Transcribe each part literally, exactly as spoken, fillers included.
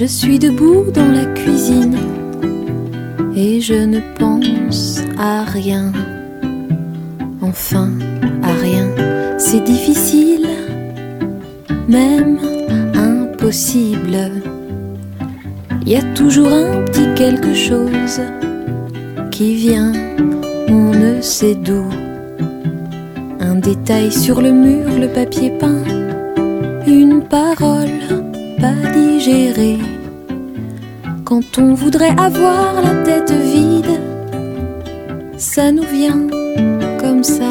Je suis debout dans la cuisine et je ne pense à rien. Enfin, à rien, c'est difficile, même impossible. Il y a toujours un petit quelque chose qui vient, on ne sait d'où. Un détail sur le mur, le papier peint, une parole pas digérée. Quand on voudrait avoir la tête vide, ça nous vient comme ça.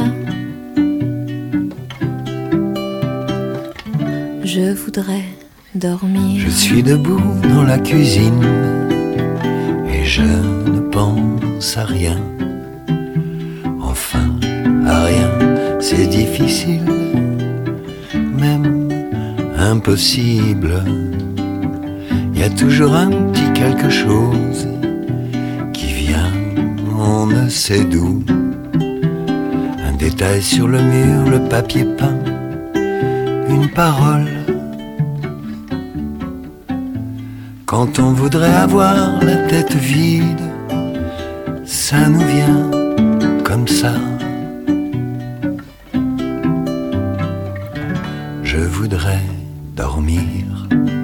Je voudrais dormir. Je suis debout dans la cuisine et je ne pense à rien. Enfin, à rien, c'est difficile, même impossible. Il y a toujours un petit quelque chose qui vient, on ne sait d'où. Un détail sur le mur, le papier peint, une parole. Quand on voudrait avoir la tête vide, ça nous vient comme ça. Je voudrais dormir.